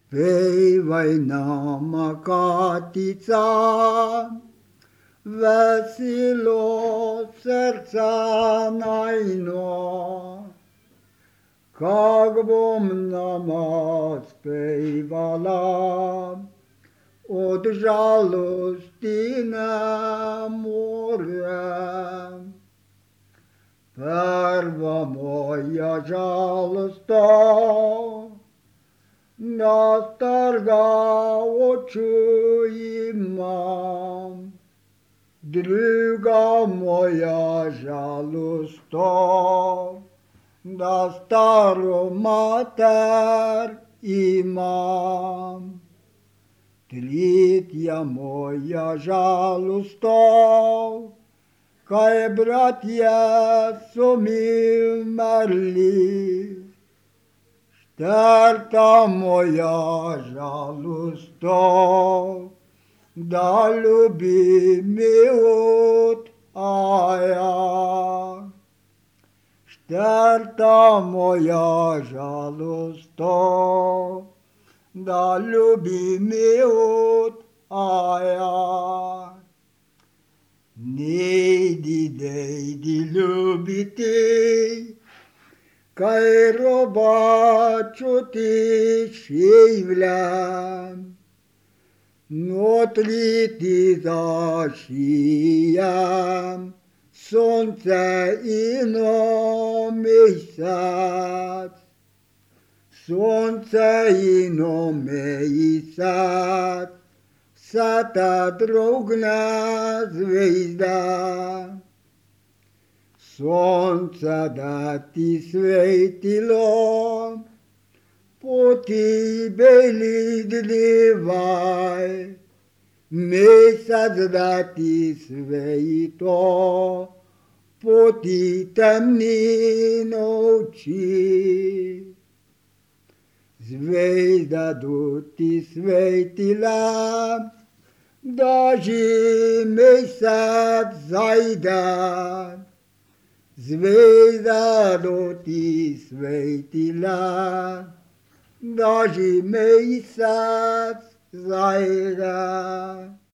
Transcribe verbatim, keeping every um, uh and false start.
Spevai nama Katica, veselo srca najno, kak bom nama spevala, od žalosti ne morem. Prva moja žalost to, da starega oču imam, druga moja žalost to, da staro mater imam. Tretja moja žalost to, kaj bratje so mi umrli. Četrta moja žalost to, da ljubim od aja. Četrta moja žalost to, da ljubim od aja. Nejdi, nejdi ljubiti, kaj roba čuti šivlem, notri ti zašijem sonce in mesec, sonce in mesec, vse te drogne zvezde. Sonce, da ti svetilo, poti beli dnevaj, mesec, da ti svetlo, poti temni noči. Zvezda do ti svetila, da že mesec zajde. Zvezda do ti svetila, da že mesec zajde.